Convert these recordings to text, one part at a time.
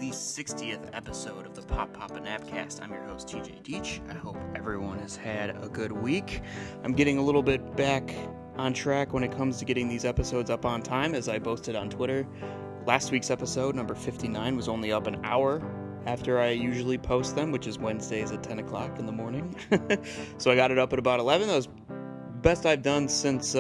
the 60th episode of the Pop Papa Napcast. I'm your host, TJ Deach. I hope everyone has had a good week. I'm getting a little bit back on track when it comes to getting these episodes up on time, as I posted on Twitter. Last week's episode, number 59, was only up an hour after I usually post them, which is Wednesdays at 10 o'clock in the morning. So I got it up at about 11. That was best I've done since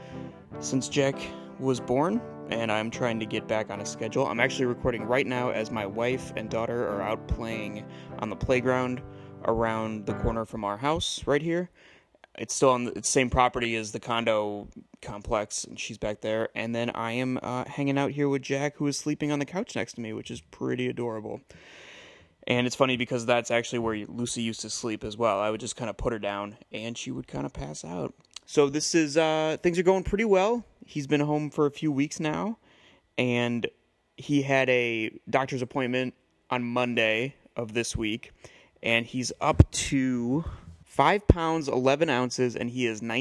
Jack was born, and I'm trying to get back on a schedule. I'm actually recording right now as my wife and daughter are out playing on the playground around the corner from our house right here. It's still on the same property as the condo complex, and she's back there. And then I am hanging out here with Jack, who is sleeping on the couch next to me, which is pretty adorable. And it's funny because that's actually where Lucy used to sleep as well. I would just kind of put her down, and she would kind of pass out. So this is, things are going pretty well. He's been home for a few weeks now, and he had a doctor's appointment on Monday of this week, and he's up to 5 pounds, 11 ounces, and he is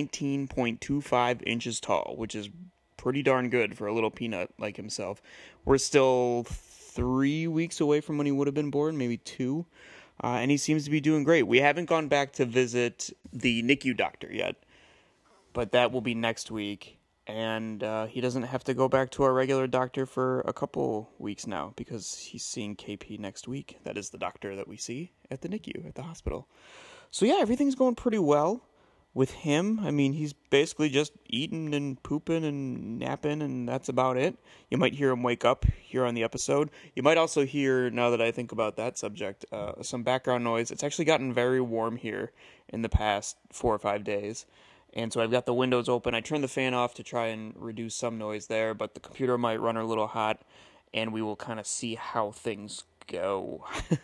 19.25 inches tall, which is pretty darn good for a little peanut like himself. We're still 3 weeks away from when he would have been born, maybe 2, and he seems to be doing great. We haven't gone back to visit the NICU doctor yet, but that will be next week, and he doesn't have to go back to our regular doctor for a couple weeks now because he's seeing KP next week. That is the doctor that we see at the NICU, at the hospital. So yeah, everything's going pretty well with him. I mean, he's basically just eating and pooping and napping, and that's about it. You might hear him wake up here on the episode. You might also hear, now that I think about that subject, some background noise. It's actually gotten very warm here in the past 4 or 5 days. And so I've got the windows open. I turned the fan off to try and reduce some noise there, but the computer might run a little hot, and we will kind of see how things go.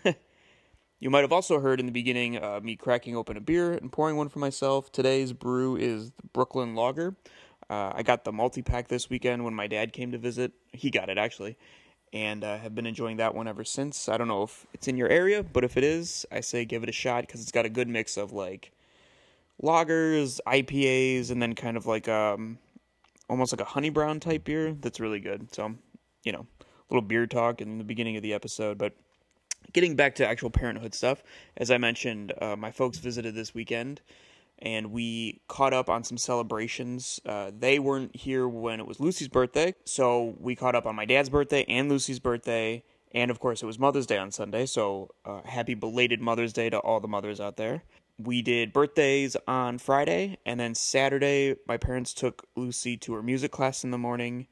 You might have also heard in the beginning me cracking open a beer and pouring one for myself. Today's brew is the Brooklyn Lager. I got the multi-pack this weekend when my dad came to visit. He got it, actually, and have been enjoying that one ever since. I don't know if it's in your area, but if it is, I say give it a shot because it's got a good mix of, like, lagers, IPAs, and then kind of like almost like a honey brown type beer that's really good. So, you know, a little beer talk in the beginning of the episode, but getting back to actual parenthood stuff, as I mentioned, my folks visited this weekend, and we caught up on some celebrations. They weren't here when it was Lucy's birthday, so we caught up on my dad's birthday and Lucy's birthday, and of course it was Mother's Day on Sunday, so happy belated Mother's Day to all the mothers out there. We did birthdays on Friday, and then Saturday, my parents took Lucy to her music class in the morning,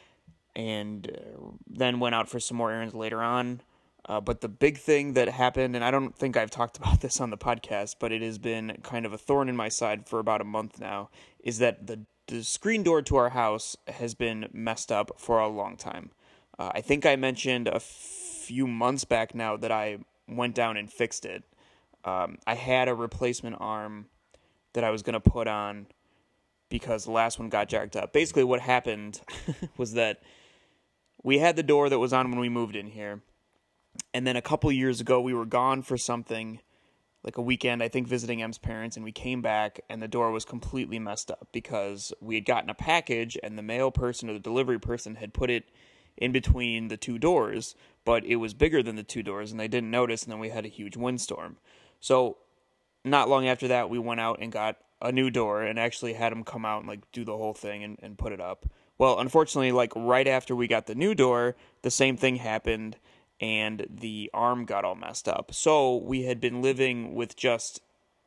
and then went out for some more errands later on. But the big thing that happened, and I don't think I've talked about this on the podcast, but it has been kind of a thorn in my side for about a month now, is that the screen door to our house has been messed up for a long time. I think I mentioned a few months back now that I went down and fixed it. I had a replacement arm that I was going to put on because the last one got jacked up. Basically what happened was that we had the door that was on when we moved in here. And then a couple years ago, we were gone for something, like a weekend, I think visiting Em's parents, and we came back, and the door was completely messed up because we had gotten a package, and the mail person or the delivery person had put it in between the 2 doors, but it was bigger than the 2 doors, and they didn't notice, and then we had a huge windstorm. So not long after that, we went out and got a new door and actually had them come out and like do the whole thing and put it up. Well, unfortunately, like right after we got the new door, the same thing happened, and the arm got all messed up. So we had been living with just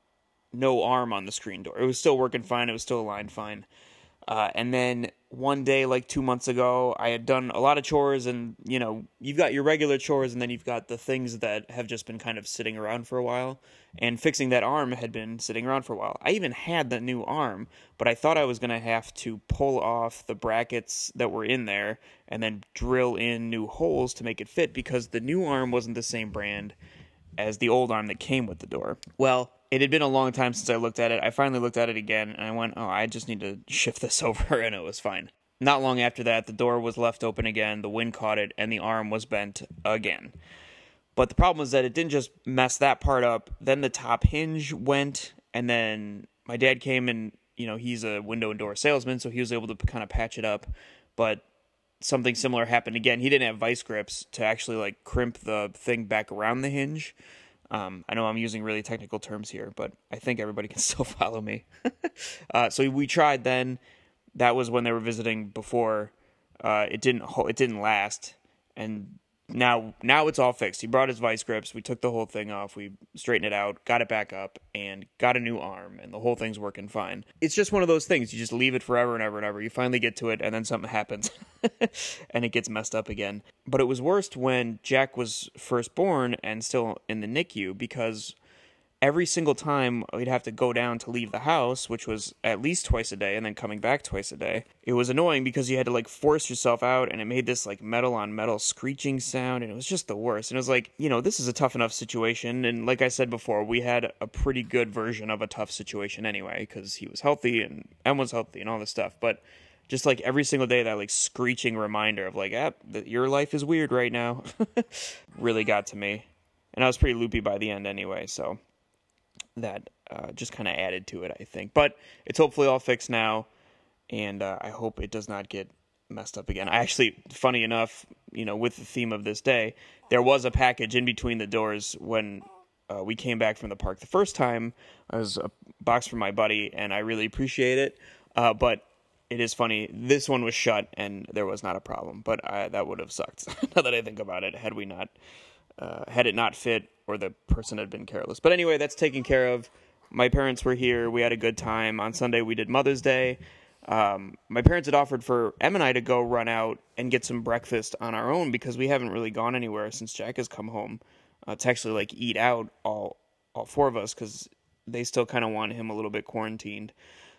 no arm on the screen door. It was still working fine. It was still aligned fine. And then one day, like 2 months ago, I had done a lot of chores, and, you know, you've got your regular chores, and then you've got the things that have just been kind of sitting around for a while, and fixing that arm had been sitting around for a while. I even had the new arm, but I thought I was going to have to pull off the brackets that were in there and then drill in new holes to make it fit because the new arm wasn't the same brand as the old arm that came with the door. Well, it had been a long time since I looked at it. I finally looked at it again, and I went, oh, I just need to shift this over, and it was fine. Not long after that, the door was left open again, the wind caught it, and the arm was bent again. But the problem was that it didn't just mess that part up. Then the top hinge went, and then my dad came and, you know, he's a window and door salesman, so he was able to kind of patch it up. But something similar happened again. He didn't have vice grips to actually like crimp the thing back around the hinge. I know I'm using really technical terms here, but I think everybody can still follow me. So we tried then. That was when they were visiting before. It didn't last, and now it's all fixed. He brought his vice grips. We took the whole thing off. We straightened it out, got it back up, and got a new arm, and the whole thing's working fine. It's just one of those things. You just leave it forever and ever and ever. You finally get to it, and then something happens, and it gets messed up again. But it was worst when Jack was first born and still in the NICU, because every single time we'd have to go down to leave the house, which was at least twice a day, and then coming back twice a day. It was annoying because you had to like force yourself out, and it made this like metal on metal screeching sound, and it was just the worst. And it was like, this is a tough enough situation. And like I said before, we had a pretty good version of a tough situation anyway, because he was healthy and Em was healthy and all this stuff. But just like every single day, that like screeching reminder of like, your life is weird right now really got to me. And I was pretty loopy by the end anyway, so that just kind of added to it, I think. But it's hopefully all fixed now, and I hope it does not get messed up again. I actually, funny enough, with the theme of this day, there was a package in between the doors when we came back from the park the first time. It was a box from my buddy, and I really appreciate it. But it is funny, this one was shut, and there was not a problem. But that would have sucked, now that I think about it, had it not fit, or the person had been careless. But anyway, that's taken care of. My parents were here. We had a good time. On Sunday, we did Mother's Day. My parents had offered for Em and I to go run out and get some breakfast on our own, because we haven't really gone anywhere since Jack has come home to actually like eat out, all four of us, because they still kind of want him a little bit quarantined.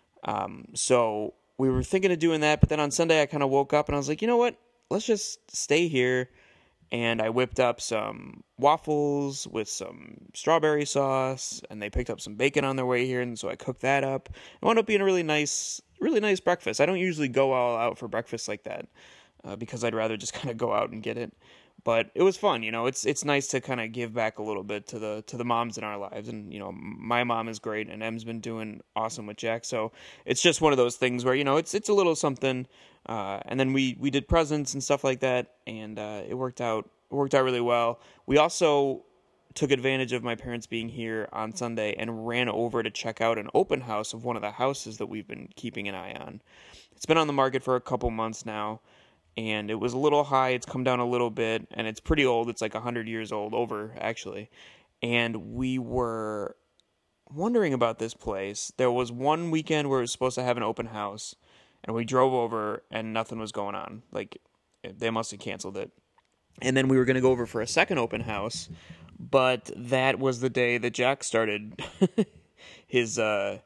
So we were thinking of doing that, but then on Sunday I kind of woke up and I was like, you know what? Let's just stay here. And I whipped up some waffles with some strawberry sauce, and they picked up some bacon on their way here, and so I cooked that up. It wound up being a really nice breakfast. I don't usually go all out for breakfast like that, because I'd rather just kind of go out and get it. But it was fun, It's nice to kind of give back a little bit to the moms in our lives, and my mom is great, and Em's been doing awesome with Jack. So it's just one of those things where it's a little something. And then we did presents and stuff like that, and it worked out really well. We also took advantage of my parents being here on Sunday and ran over to check out an open house of one of the houses that we've been keeping an eye on. It's been on the market for a couple months now, and it was a little high. It's come down a little bit, and it's pretty old. It's like 100 years old, over actually. And we were wondering about this place. There was one weekend where it was supposed to have an open house, and we drove over and nothing was going on. Like, they must have canceled it. And then we were going to go over for a second open house, but that was the day that Jack started his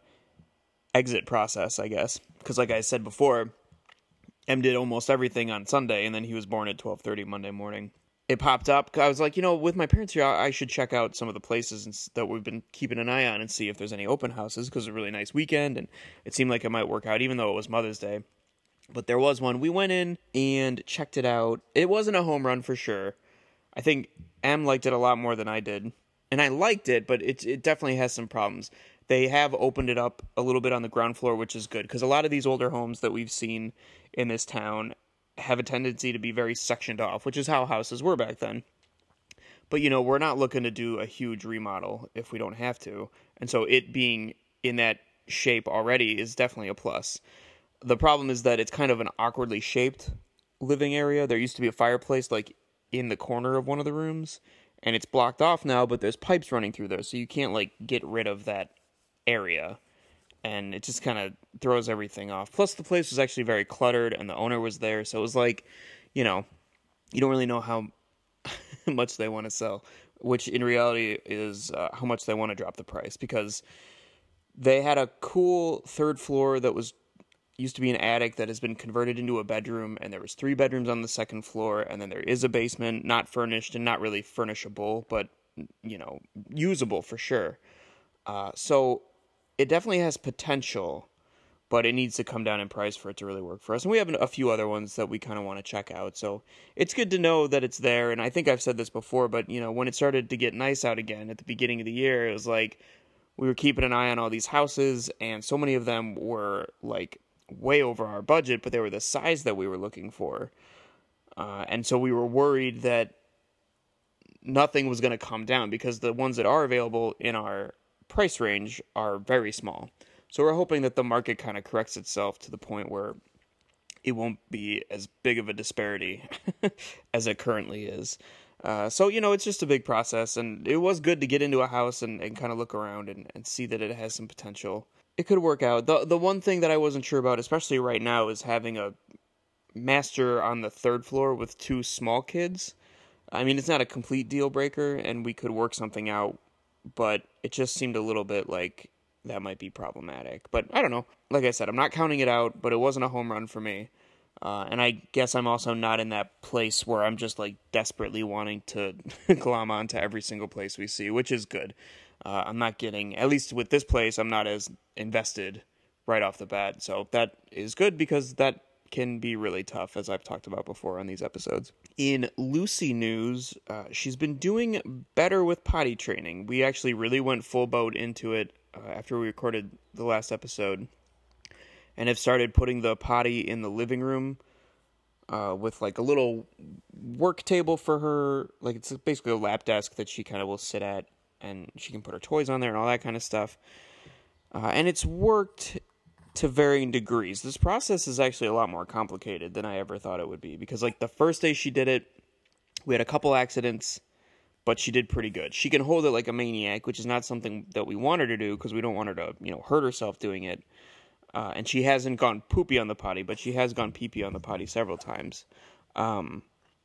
exit process, I guess. Because like I said before, Em did almost everything on Sunday, and then he was born at 12:30 Monday morning. It popped up. I was like, with my parents here, I should check out some of the places that we've been keeping an eye on and see if there's any open houses, because it's a really nice weekend, and it seemed like it might work out, even though it was Mother's Day. But there was one. We went in and checked it out. It wasn't a home run for sure. I think Em liked it a lot more than I did. And I liked it, but it definitely has some problems. They have opened it up a little bit on the ground floor, which is good, because a lot of these older homes that we've seen in this town have a tendency to be very sectioned off, which is how houses were back then. But, we're not looking to do a huge remodel if we don't have to. And so it being in that shape already is definitely a plus. The problem is that it's kind of an awkwardly shaped living area. There used to be a fireplace like in the corner of one of the rooms, and it's blocked off now, but there's pipes running through there, so you can't like get rid of that area. And it just kind of throws everything off. Plus, the place was actually very cluttered, and the owner was there, so it was like, you don't really know how much they want to sell, which in reality is how much they want to drop the price, because they had a cool third floor that used to be an attic that has been converted into a bedroom, and there was 3 bedrooms on the second floor, and then there is a basement, not furnished and not really furnishable, but, usable for sure. So it definitely has potential, but it needs to come down in price for it to really work for us. And we have a few other ones that we kind of want to check out. So it's good to know that it's there. And I think I've said this before, but when it started to get nice out again at the beginning of the year, it was like we were keeping an eye on all these houses, and so many of them were like way over our budget, but they were the size that we were looking for. And so we were worried that nothing was going to come down because the ones that are available in our price range are very small. So we're hoping that the market kind of corrects itself to the point where it won't be as big of a disparity as it currently is. So, it's just a big process, and it was good to get into a house and kind of look around and see that it has some potential. It could work out. The one thing that I wasn't sure about, especially right now, is having a master on the third floor with two small kids. I mean, it's not a complete deal breaker, and we could work something out, but it just seemed a little bit like that might be problematic. But I don't know. Like I said, I'm not counting it out, but it wasn't a home run for me. And I guess I'm also not in that place where I'm just like desperately wanting to glom onto every single place we see, which is good. I'm not getting, at least with this place, I'm not as invested right off the bat. So that is good because that can be really tough, as I've talked about before on these episodes. In Lucy news, she's been doing better with potty training. We actually really went full boat into it after we recorded the last episode, and have started putting the potty in the living room with like a little work table for her. Like it's basically a lap desk that she kind of will sit at, and she can put her toys on there and all that kind of stuff. And it's worked to varying degrees. This process is actually a lot more complicated than I ever thought it would be, because like the first day she did it, we had a couple accidents, but she did pretty good. She can hold it like a maniac, which is not something that we want her to do because we don't want her to, hurt herself doing it. And she hasn't gone poopy on the potty, but she has gone pee-pee on the potty several times. But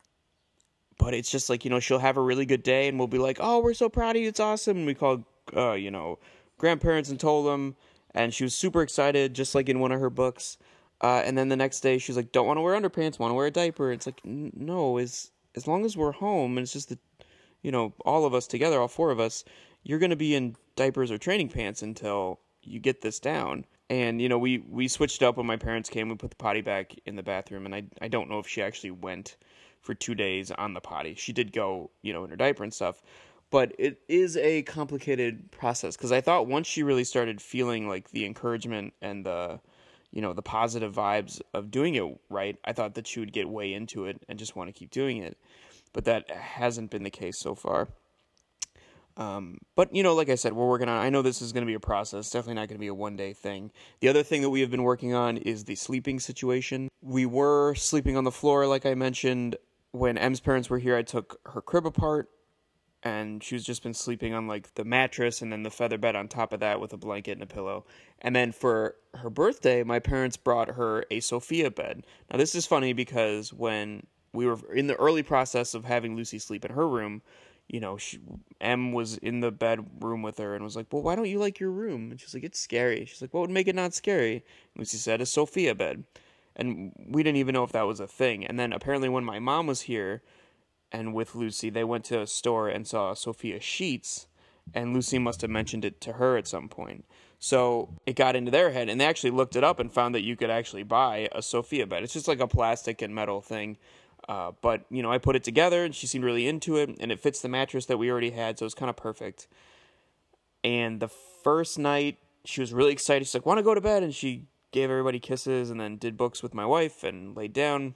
it's just like, she'll have a really good day and we'll be like, oh, we're so proud of you. It's awesome. And we called, grandparents and told them. And she was super excited, just like in one of her books. And then the next day, she's like, don't want to wear underpants, want to wear a diaper. It's like, no, as long as we're home, and it's just that, all of us together, all four of us, you're going to be in diapers or training pants until you get this down. And, we switched up when my parents came. We put the potty back in the bathroom, and I don't know if she actually went for 2 days on the potty. She did go, in her diaper and stuff. But it is a complicated process, because I thought once she really started feeling like the encouragement and the positive vibes of doing it right, I thought that she would get way into it and just want to keep doing it. But that hasn't been the case so far. But, like I said, we're working on it. I know this is going to be a process, definitely not going to be a one-day thing. The other thing that we have been working on is the sleeping situation. We were sleeping on the floor, like I mentioned. When Em's parents were here, I took her crib apart, and she's just been sleeping on like the mattress and then the feather bed on top of that with a blanket and a pillow. And then for her birthday, my parents brought her a Sophia bed. Now this is funny because when we were in the early process of having Lucy sleep in her room, Em was in the bedroom with her and was like, well, why don't you like your room? And she's like, it's scary. She's like, what would make it not scary? And Lucy said, a Sophia bed. And we didn't even know if that was a thing. And then apparently when my mom was here, and with Lucy, they went to a store and saw Sophia sheets, and Lucy must have mentioned it to her at some point. So it got into their head, and they actually looked it up and found that you could actually buy a Sophia bed. It's just like a plastic and metal thing. But, I put it together, and she seemed really into it, and it fits the mattress that we already had, so it's kind of perfect. And the first night, she was really excited. She's like, want to go to bed? And she gave everybody kisses and then did books with my wife and laid down.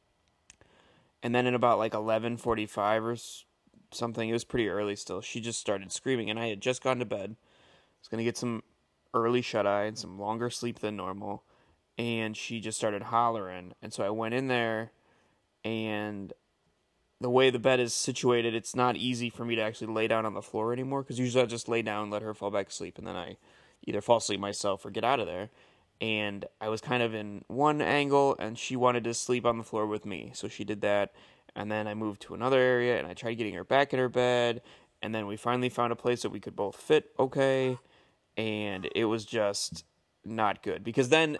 And then in about like 11:45 or something, it was pretty early still, she just started screaming. And I had just gone to bed. I was going to get some early shut-eye and some longer sleep than normal. And she just started hollering. And so I went in there, and the way the bed is situated, it's not easy for me to actually lay down on the floor anymore, because usually I just lay down, let her fall back asleep, and then I either fall asleep myself or get out of there. And I was kind of in one angle, and she wanted to sleep on the floor with me, so she did that. And then I moved to another area, and I tried getting her back in her bed, and then we finally found a place that we could both fit okay, and it was just not good, because then,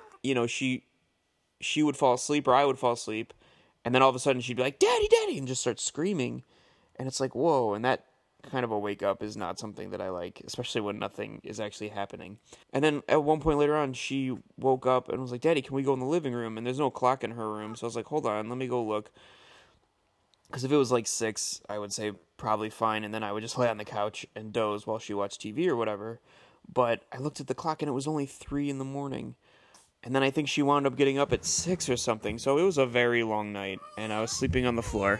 she would fall asleep, or I would fall asleep, and then all of a sudden she'd be like, "Daddy, Daddy," and just start screaming, and it's like, whoa, and that kind of a wake up is not something that I like, especially when nothing is actually happening. And then at one point later on, she woke up and was like, "Daddy, can we go in the living room?" And there's no clock in her room, so I was like, hold on, let me go look. Because if it was like 6, I would say probably fine, and then I would just lay on the couch and doze while she watched TV or whatever. But I looked at the clock, and it was only 3 in the morning. And then I think she wound up getting up at 6 or something. So it was a very long night, and I was sleeping on the floor.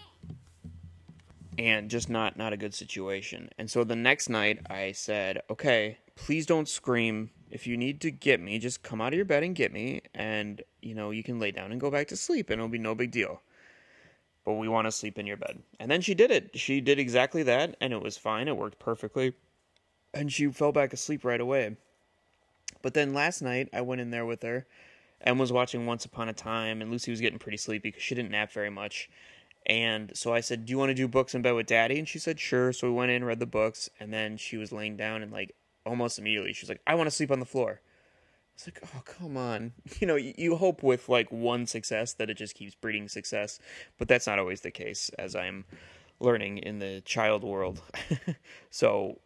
And just not a good situation. And so the next night I said, okay, please don't scream. If you need to get me, just come out of your bed and get me, and you can lay down and go back to sleep, and it'll be no big deal. But we want to sleep in your bed. And then she did it. She did exactly that, and it was fine. It worked perfectly. And she fell back asleep right away. But then last night I went in there with her and was watching Once Upon a Time, and Lucy was getting pretty sleepy because she didn't nap very much. And so I said, do you want to do books in bed with Daddy? And she said, sure. So we went in, read the books, and then she was laying down, and almost immediately she was like, I want to sleep on the floor. I was like, oh, come on. You hope with one success that it just keeps breeding success, but that's not always the case, as I'm learning in the child world. So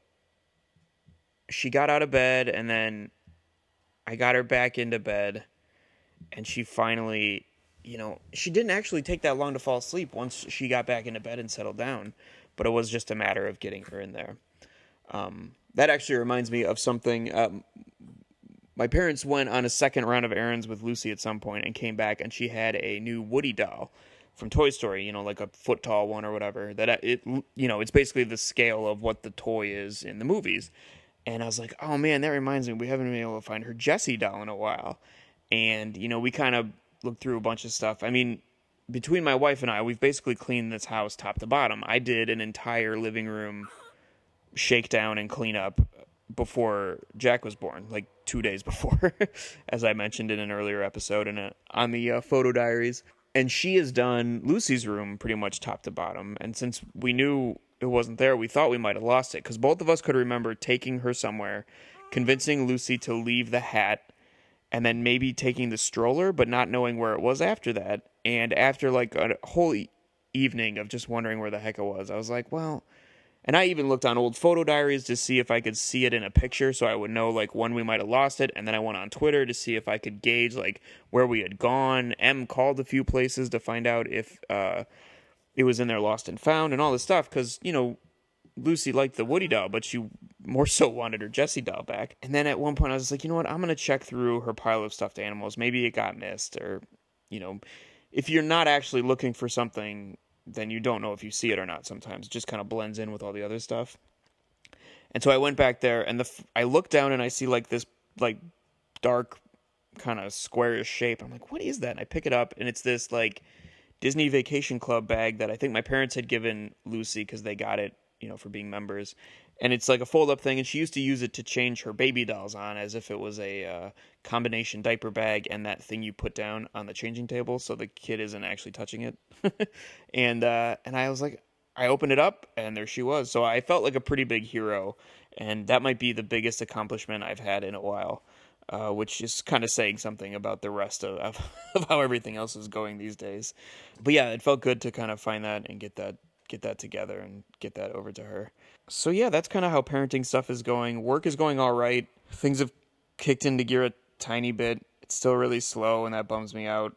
she got out of bed, and then I got her back into bed, and she finally, she didn't actually take that long to fall asleep once she got back into bed and settled down, but it was just a matter of getting her in there. That actually reminds me of something. My parents went on a second round of errands with Lucy at some point and came back, and she had a new Woody doll from Toy Story, like a foot tall one or whatever. It's basically the scale of what the toy is in the movies. And I was like, oh man, that reminds me, we haven't been able to find her Jessie doll in a while. And, we kind of looked through a bunch of stuff. I mean, between my wife and I, we've basically cleaned this house top to bottom. I did an entire living room shakedown and cleanup before Jack was born, 2 days before, as I mentioned in an earlier episode on the photo diaries. And she has done Lucy's room pretty much top to bottom. And since we knew it wasn't there, we thought we might have lost it, because both of us could remember taking her somewhere, convincing Lucy to leave the hat, and then maybe taking the stroller, but not knowing where it was after that. And after a whole evening of just wondering where the heck it was, I was like, well, and I even looked on old photo diaries to see if I could see it in a picture so I would know when we might have lost it. And then I went on Twitter to see if I could gauge where we had gone. Em called a few places to find out if it was in there lost and found and all this stuff, because, Lucy liked the Woody doll, but she more so wanted her Jessie doll back. And then at one point I was like, you know what, I'm going to check through her pile of stuffed animals. Maybe it got missed, or, if you're not actually looking for something, then you don't know if you see it or not sometimes. It just kind of blends in with all the other stuff. And so I went back there, and I look down and I see this dark kind of squarish shape. I'm like, what is that? And I pick it up, and it's this Disney Vacation Club bag that I think my parents had given Lucy because they got it, for being members. And it's a fold-up thing, and she used to use it to change her baby dolls on, as if it was a combination diaper bag and that thing you put down on the changing table so the kid isn't actually touching it. And I was like, I opened it up, and there she was. So I felt like a pretty big hero, and that might be the biggest accomplishment I've had in a while, which is kind of saying something about the rest of how everything else is going these days. But yeah, it felt good to kind of find that and get that together and get that over to her. So yeah, that's kind of how parenting stuff is going. Work is going all right. Things have kicked into gear a tiny bit. It's still really slow, and that bums me out.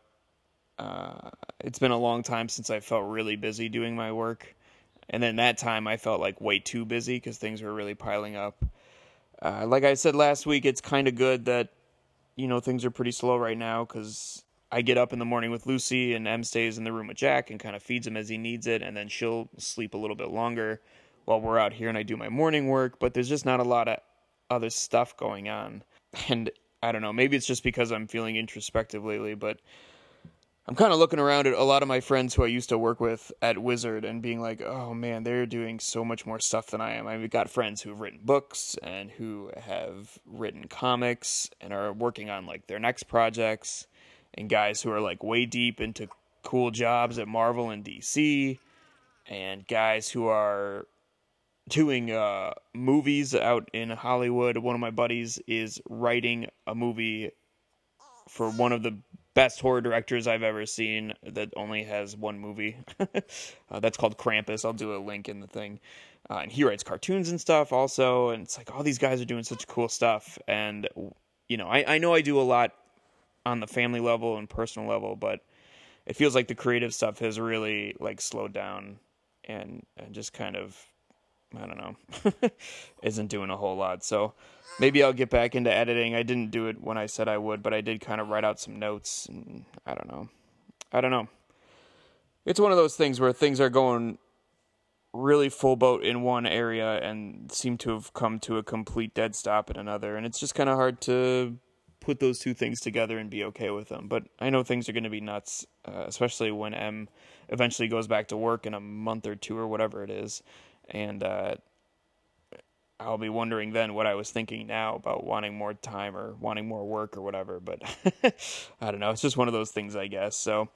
It's been a long time since I felt really busy doing my work. And then that time I felt way too busy because things were really piling up. Like I said last week, it's kind of good that, things are pretty slow right now, because I get up in the morning with Lucy, and Em stays in the room with Jack and kind of feeds him as he needs it, and then she'll sleep a little bit longer while we're out here and I do my morning work, but there's just not a lot of other stuff going on. And I don't know, maybe it's just because I'm feeling introspective lately, but I'm kind of looking around at a lot of my friends who I used to work with at Wizard and being like, oh man, they're doing so much more stuff than I am. I've got friends who've written books and who have written comics and are working on their next projects, and guys who are way deep into cool jobs at Marvel and DC, and guys who are doing movies out in Hollywood. One of my buddies is writing a movie for one of the best horror directors I've ever seen that only has one movie. That's called Krampus. I'll do a link in the thing. And he writes cartoons and stuff also, and it's all these guys are doing such cool stuff. And, I know I do a lot on the family level and personal level, but it feels like the creative stuff has really slowed down and just kind of I don't know, isn't doing a whole lot. So maybe I'll get back into editing. I didn't do it when I said I would, but I did kind of write out some notes, and I don't know. It's one of those things where things are going really full boat in one area and seem to have come to a complete dead stop in another, and it's just kind of hard to put those two things together and be okay with them. But I know things are going to be nuts, especially when M eventually goes back to work in a month or two or whatever it is, and I'll be wondering then what I was thinking now about wanting more time or wanting more work or whatever. But I don't know. It's just one of those things, I guess. So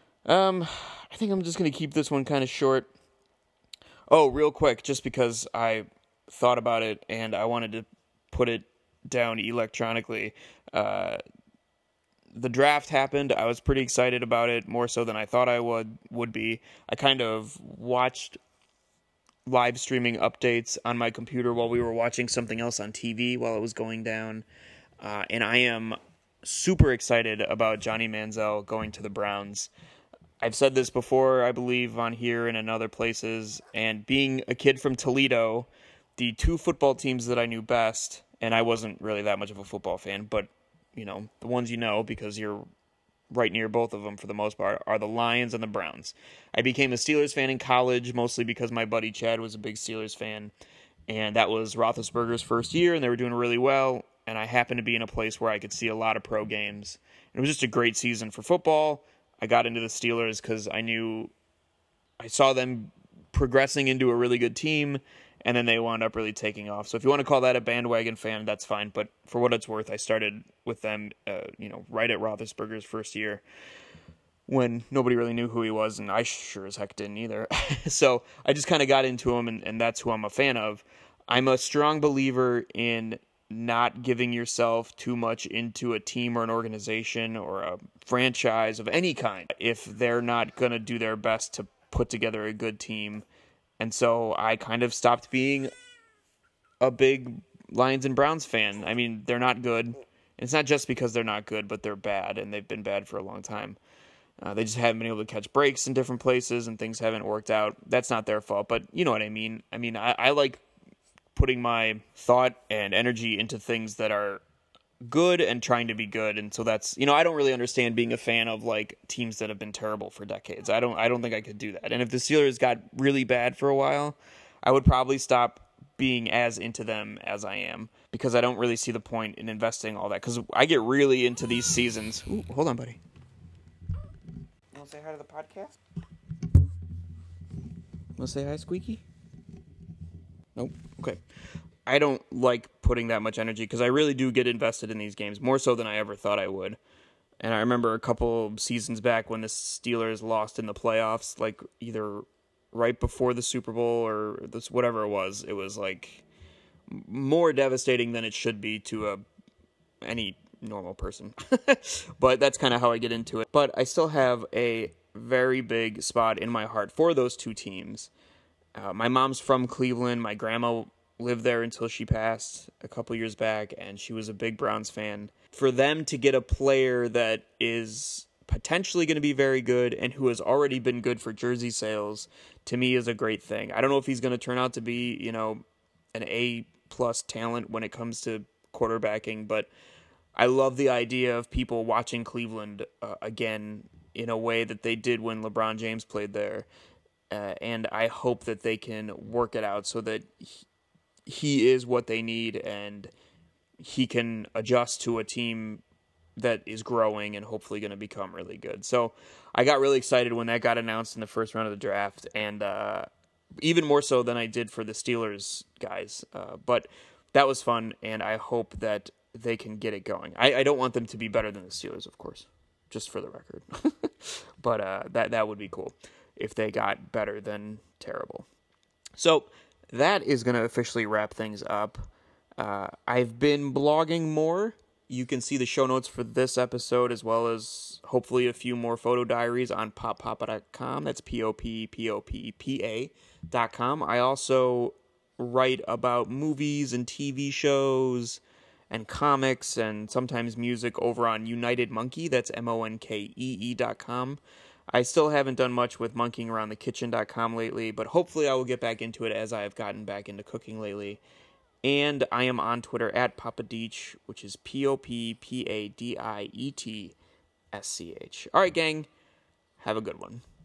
I think I'm just going to keep this one kind of short. Oh, real quick, just because I thought about it and I wanted to put it down electronically. The draft happened. I was pretty excited about it, more so than I thought I would be. I kind of watched live streaming updates on my computer while we were watching something else on TV while it was going down. And I am super excited about Johnny Manziel going to the Browns. I've said this before, I believe, on here and in other places, and being a kid from Toledo, the two football teams that I knew best, and I wasn't really that much of a football fan, but, you know, the ones you know, because you're right near both of them for the most part, are the Lions and the Browns. I became a Steelers fan in college, mostly because my buddy Chad was a big Steelers fan, and that was Roethlisberger's first year, and they were doing really well, and I happened to be in a place where I could see a lot of pro games. It was just a great season for football. I got into the Steelers because I saw them progressing into a really good team, and then they wound up really taking off. So if you want to call that a bandwagon fan, that's fine. But for what it's worth, I started with them, right at Roethlisberger's first year when nobody really knew who he was, and I sure as heck didn't either. So I just kind of got into him, and that's who I'm a fan of. I'm a strong believer in not giving yourself too much into a team or an organization or a franchise of any kind if they're not going to do their best to put together a good team. And so I kind of stopped being a big Lions and Browns fan. I mean, they're not good. It's not just because they're not good, but they're bad, and they've been bad for a long time. They just haven't been able to catch breaks in different places, and things haven't worked out. That's not their fault, but you know what I mean. I like putting my thought and energy into things that are good and trying to be good. And so that's, I don't really understand being a fan of like teams that have been terrible for decades. I don't think I could do that. And if the Steelers got really bad for a while, I would probably stop being as into them as I am, because I don't really see the point in investing all that, because I get really into these seasons. Ooh, hold on, buddy. You want to say hi to the podcast? Want to say hi, Squeaky? Nope. Okay. I don't like putting that much energy because I really do get invested in these games, more so than I ever thought I would. And I remember a couple seasons back when the Steelers lost in the playoffs, like either right before the Super Bowl or this, whatever it was like more devastating than it should be to any normal person. But that's kind of how I get into it. But I still have a very big spot in my heart for those two teams. My mom's from Cleveland. My grandma lived there until she passed a couple years back, and she was a big Browns fan. For them to get a player that is potentially going to be very good and who has already been good for jersey sales, to me is a great thing. I don't know if he's going to turn out to be, an A-plus talent when it comes to quarterbacking, but I love the idea of people watching Cleveland again in a way that they did when LeBron James played there. And I hope that they can work it out so that he is what they need and he can adjust to a team that is growing and hopefully going to become really good. So I got really excited when that got announced in the first round of the draft, and even more so than I did for the Steelers guys. But that was fun, and I hope that they can get it going. I don't want them to be better than the Steelers, of course, just for the record. But that would be cool if they got better than terrible. So that is going to officially wrap things up. I've been blogging more. You can see the show notes for this episode as well as hopefully a few more photo diaries on poppapa.com. That's POPPOPPA.com. I also write about movies and TV shows and comics and sometimes music over on United Monkey. That's MONKEE.com. I still haven't done much with monkeyingaroundthekitchen.com lately, but hopefully I will get back into it as I have gotten back into cooking lately. And I am on Twitter at Popadietsch, which is POPPADIETSCH. All right, gang. Have a good one.